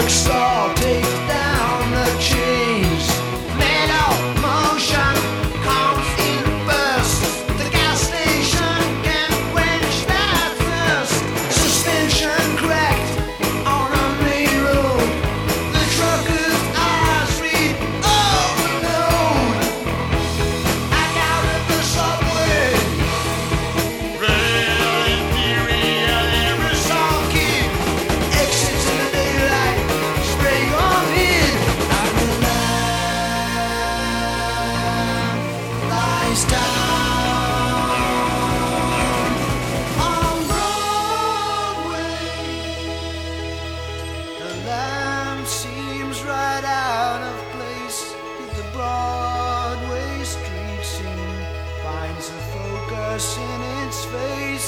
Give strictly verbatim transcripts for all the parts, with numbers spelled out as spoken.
drugstore, take down the chains. Metal motion comes in bursts. The gas station can quench that thirst. Suspension cracked on a main road. The trucker's eyes read overload. I got at the subway. Rail imperial aerosol kid. Exits in the daylight, spray on in. And the lamb lies down on Broadway. The lamb seems right out of place with the Broadway street scene. Finds a focus in its face.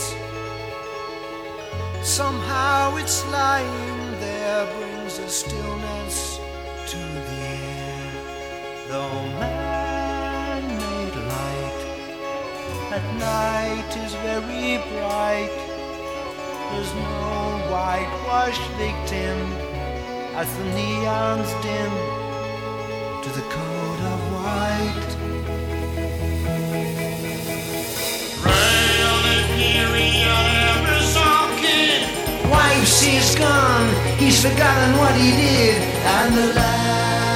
Somehow it's lying there, brings a stillness to the air. Though man-made light at night is very bright, there's no whitewashed victim as the neons dim to the code of white. Rail imperial aerosol kid. Wife's he's gone, he's forgotten what he did, and the light